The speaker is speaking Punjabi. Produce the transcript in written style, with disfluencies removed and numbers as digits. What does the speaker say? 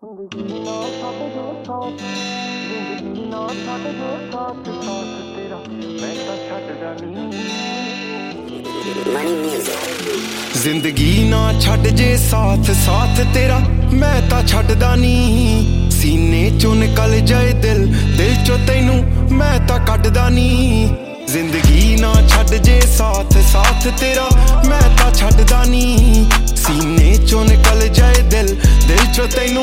ਜ਼ਿੰਦਗੀ ਨਾ ਛੱਡ ਦੇ ਸਾਥ, ਜ਼ਿੰਦਗੀ ਨਾ ਛੱਡ ਦੇ ਸਾਥ, ਸਾਥ ਤੇਰਾ ਮੈਂ ਤਾਂ ਛੱਡਦਾ ਨਹੀਂ। ਜ਼ਿੰਦਗੀ ਨਾ ਛੱਡ ਜੇ ਸਾਥ, ਸਾਥ ਤੇਰਾ ਮੈਂ ਤਾਂ ਛੱਡਦਾ ਨੀ। ਸੀਨੇ ਚੋਂ ਨਿਕਲ ਜਾਏ ਦਿਲ, ਦਿਲ ਚੋਂ ਤੈਨੂੰ ਮੈਂ ਤਾਂ ਕੱਢਦਾ ਨੀ। ਜ਼ਿੰਦਗੀ ਨਾ ਛੱਡ ਜੇ ਸਾਥ, ਸਾਥ ਤੇਰਾ ਮੈਂ ਤਾਂ ਛੱਡਦਾ ਨੀ। ਸੀਨੇ ਚੋਂ ਨਿਕਲ ਜਾਏ ਦਿਲ, ਦਿਲ ਚੋਂ ਤੈਨੂੰ